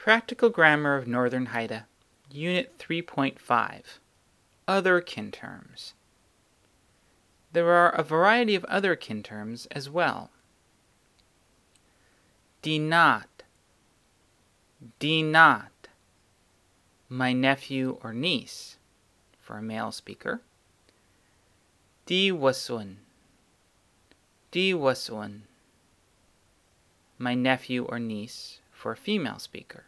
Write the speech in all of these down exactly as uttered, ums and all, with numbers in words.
Practical Grammar of Northern Haida, Unit three point five, Other Kin Terms. There are a variety of other kin terms as well. Dinat, dinat, my nephew or niece, for a male speaker. Diwasun, diwasun, my nephew or niece, for a female speaker.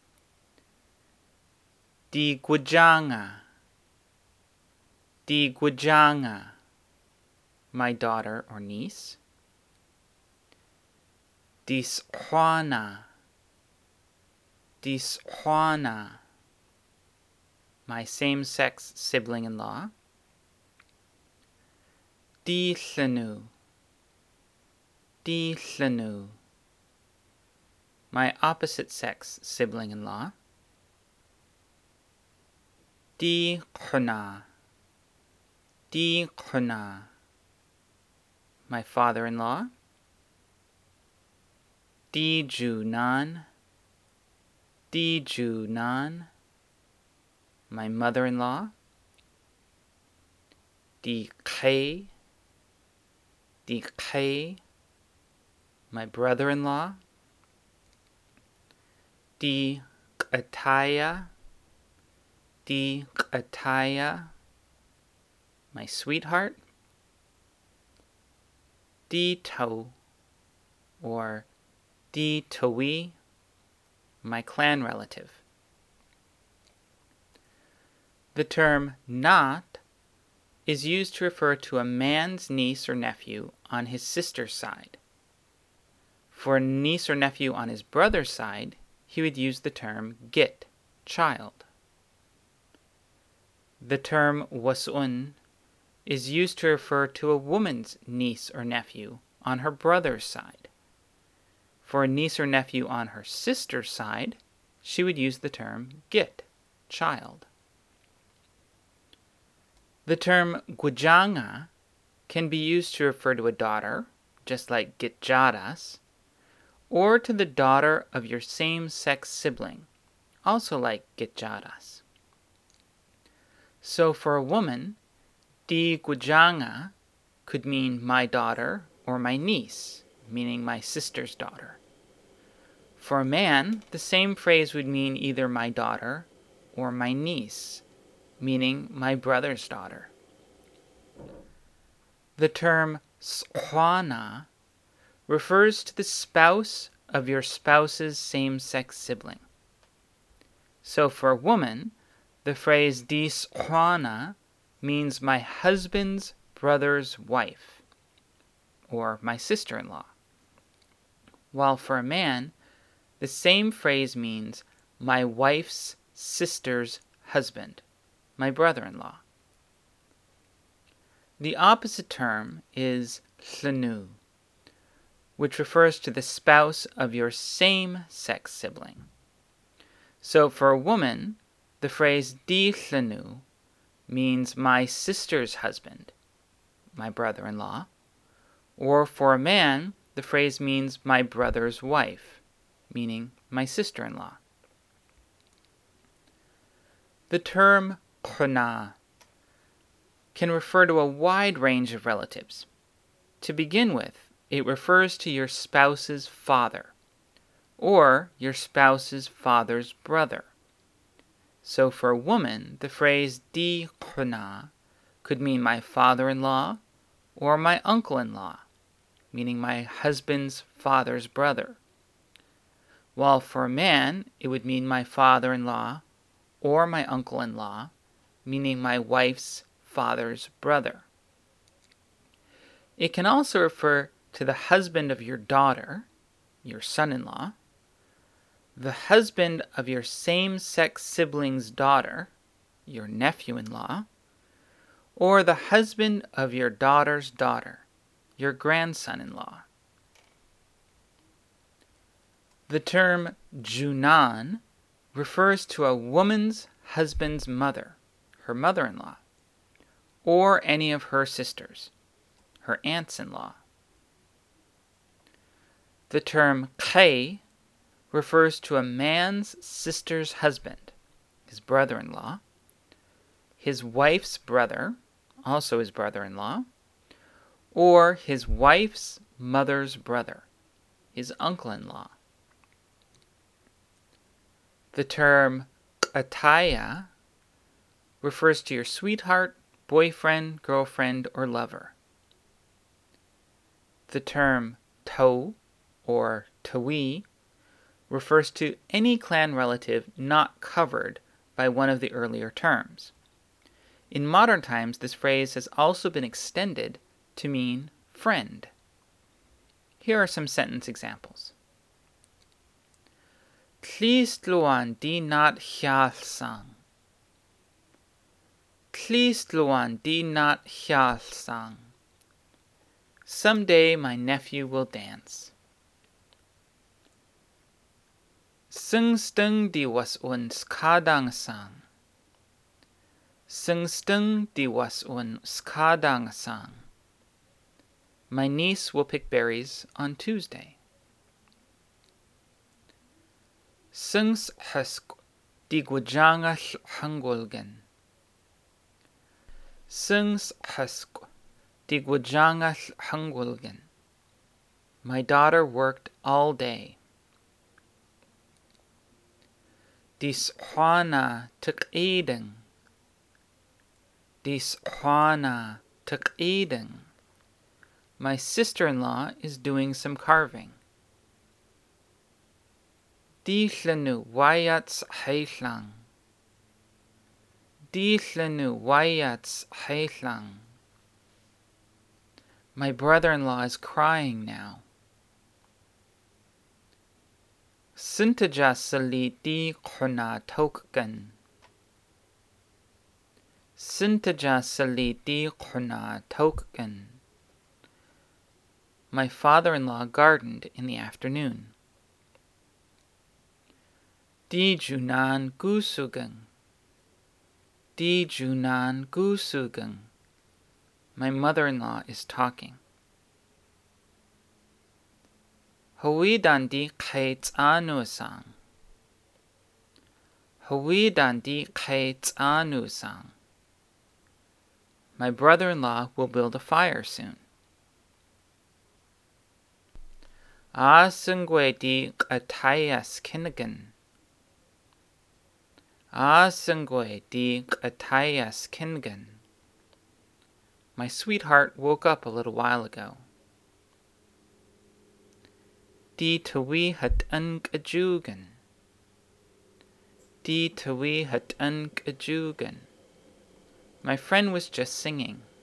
Di Gujanga, Di Gujanga, my daughter or niece. Dis Juana, Dis Juana, my same-sex sibling-in-law. Di Llanu, Di Llanu, my opposite-sex sibling-in-law. Di Quna, Di Quna, my father-in-law. Di Junan, Di Junan, my mother-in-law. Di Khe, Di Khe, my brother-in-law. Di Qataya, Di Qataya, my sweetheart. Di Tau, or Di Tawi, my clan relative. The term not is used to refer to a man's niece or nephew on his sister's side. For a niece or nephew on his brother's side, he would use the term git, child. The term wasun is used to refer to a woman's niece or nephew on her brother's side. For a niece or nephew on her sister's side, she would use the term git, child. The term gujanga can be used to refer to a daughter, just like gitjadas, or to the daughter of your same-sex sibling, also like gitjadas. So for a woman, di gujanga could mean my daughter or my niece, meaning my sister's daughter. For a man, the same phrase would mean either my daughter or my niece, meaning my brother's daughter. The term squana refers to the spouse of your spouse's same-sex sibling. So for a woman, the phrase di squana means my husband's brother's wife, or my sister-in-law. While for a man, the same phrase means my wife's sister's husband, my brother-in-law. The opposite term is llanu, which refers to the spouse of your same-sex sibling. So for a woman, the phrase di llanu means my sister's husband, my brother-in-law, or for a man, the phrase means my brother's wife, meaning my sister-in-law. The term quna can refer to a wide range of relatives. To begin with, it refers to your spouse's father, or your spouse's father's brother. So for a woman, the phrase di quna could mean my father-in-law or my uncle-in-law, meaning my husband's father's brother. While for a man, it would mean my father-in-law or my uncle-in-law, meaning my wife's father's brother. It can also refer to the husband of your daughter, your son-in-law, the husband of your same-sex sibling's daughter, your nephew-in-law, or the husband of your daughter's daughter, your grandson-in-law. The term junan refers to a woman's husband's mother, her mother-in-law, or any of her sisters, her aunts-in-law. The term khe refers to a man's sister's husband, his brother-in-law, his wife's brother, also his brother-in-law, or his wife's mother's brother, his uncle-in-law. The term ataya refers to your sweetheart, boyfriend, girlfriend, or lover. The term to or tawi refers to any clan relative not covered by one of the earlier terms. In modern times, this phrase has also been extended to mean friend. Here are some sentence examples. Tlístluan di nat hialsang. Tlístluan di nat hialsang. Someday my nephew will dance. Sungstung di was un skadang sang. Sungstung di was un skadang sang. My niece will pick berries on Tuesday. Sungs husk di gwajanga hangulgan. Sungs husk di gwajanga hangulgan. My daughter worked all day. Dis Juana took Eden. Dis Juana took Eden. My sister-in-law is doing some carving. Díhlanu wayats heithlang. Díhlanu wayats heithlang. My brother-in-law is crying now. Sintaja sali di khuna tokgan. Sintaja sali di khuna tokgan. My father-in-law gardened in the afternoon. Di junan gusugang. Di junan gusugang. My mother-in-law is talking. Hawidan di kaits anusang. Hawidan di kaits anusang. My brother-in-law will build a fire soon. Asungwe di atayas kinnigan. Asungwe di atayas kinnigan. My sweetheart woke up a little while ago. Di tawi hat unk ajugan. Di tawi hat unk ajugan. My friend was just singing.